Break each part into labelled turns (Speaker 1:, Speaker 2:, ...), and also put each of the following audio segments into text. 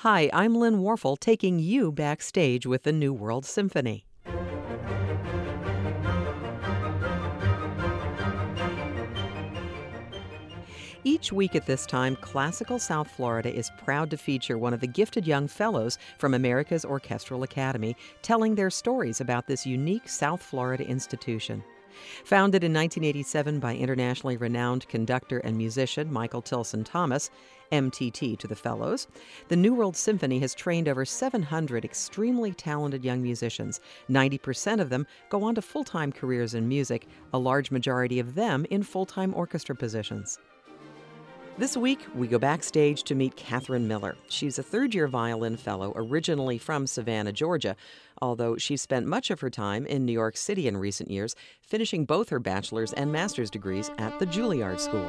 Speaker 1: Hi, I'm Lynn Warfel, taking you backstage with the New World Symphony. Each week at this time, Classical South Florida is proud to feature one of the gifted young fellows from America's Orchestral Academy telling their stories about this unique South Florida institution. Founded in 1987 by internationally renowned conductor and musician Michael Tilson Thomas, MTT to the fellows, the New World Symphony has trained over 700 extremely talented young musicians. 90% of them go on to full-time careers in music, a large majority of them in full-time orchestra positions. This week, we go backstage to meet Catherine Miller. She's a third-year violin fellow originally from Savannah, Georgia, although she's spent much of her time in New York City in recent years, finishing both her bachelor's and master's degrees at the Juilliard School.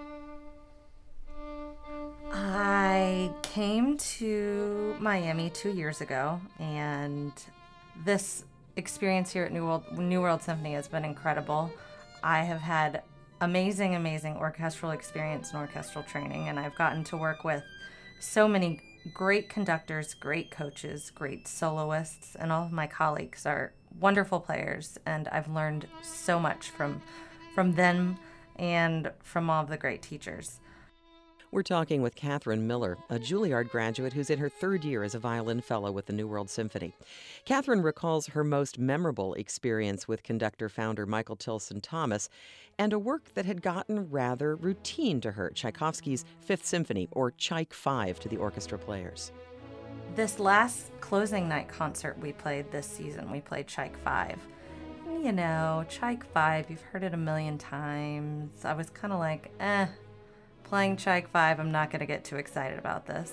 Speaker 2: I came to Miami 2 years ago, and this experience here at New World Symphony has been incredible. I have had amazing orchestral experience and orchestral training, and I've gotten to work with so many great conductors, great coaches, great soloists, and all of my colleagues are wonderful players, and I've learned so much from them and from all of the great teachers.
Speaker 1: We're talking with Catherine Miller, a Juilliard graduate who's in her third year as a violin fellow with the New World Symphony. Catherine recalls her most memorable experience with conductor-founder Michael Tilson Thomas and a work that had gotten rather routine to her, Tchaikovsky's Fifth Symphony, or Tchaik 5 to the orchestra players.
Speaker 2: This last closing night concert we played this season, we played Tchaik 5. You know, Tchaik 5, you've heard it a million times. I was kind of like, playing Tchaik 5, I'm not going to get too excited about this.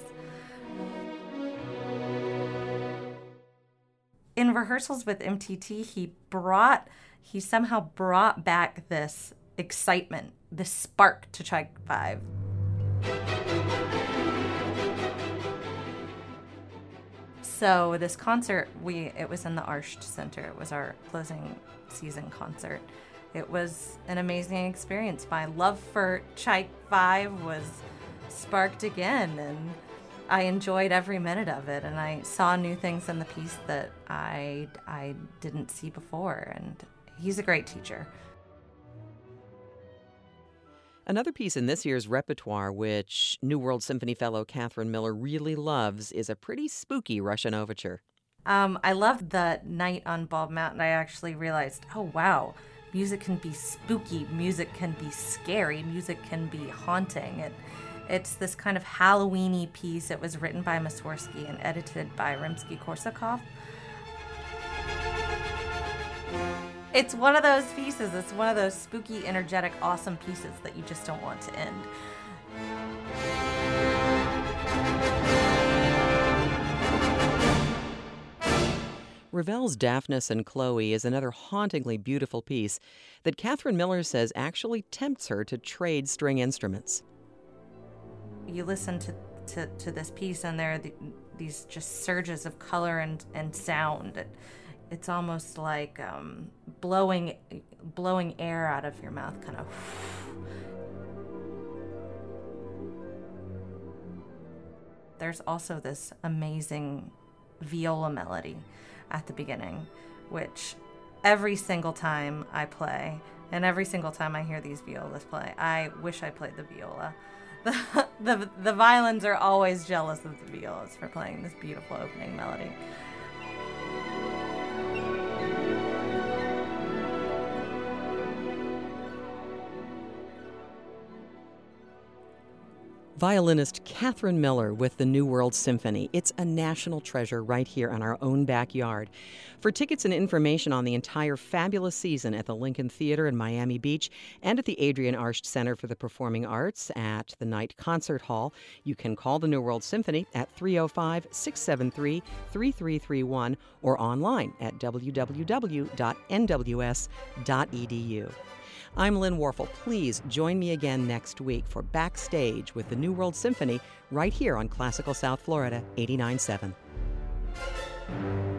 Speaker 2: In rehearsals with MTT, he somehow brought back this excitement, this spark to Tchaik 5. So this concert, it was in the Arsht Center. It was our closing season concert. It was an amazing experience. My love for Tchaik 5 was sparked again, and I enjoyed every minute of it, and I saw new things in the piece that I didn't see before, and he's a great teacher.
Speaker 1: Another piece in this year's repertoire, which New World Symphony fellow Catherine Miller really loves, is a pretty spooky Russian overture.
Speaker 2: I loved the night on Bald Mountain. I actually realized, oh wow, music can be spooky, music can be scary, music can be haunting. It's this kind of Halloween-y piece. It was written by Mussorgsky and edited by Rimsky-Korsakov. It's one of those pieces, it's one of those spooky, energetic, awesome pieces that you just don't want to end.
Speaker 1: Ravel's Daphnis and Chloe is another hauntingly beautiful piece that Catherine Miller says actually tempts her to trade string instruments.
Speaker 2: You listen to this piece, and there are these just surges of color and sound. It's almost like blowing air out of your mouth, kind of. There's also this amazing viola melody at the beginning, which every single time I play, and every single time I hear these violas play, I wish I played the viola. The violins are always jealous of the violas for playing this beautiful opening melody.
Speaker 1: Violinist Catherine Miller with the New World Symphony. It's a national treasure right here in our own backyard. For tickets and information on the entire fabulous season at the Lincoln Theater in Miami Beach and at the Adrienne Arsht Center for the Performing Arts at the Knight Concert Hall, you can call the New World Symphony at 305-673-3331 or online at www.nws.edu. I'm Lynn Warfel. Please join me again next week for Backstage with the New World Symphony right here on Classical South Florida 89.7.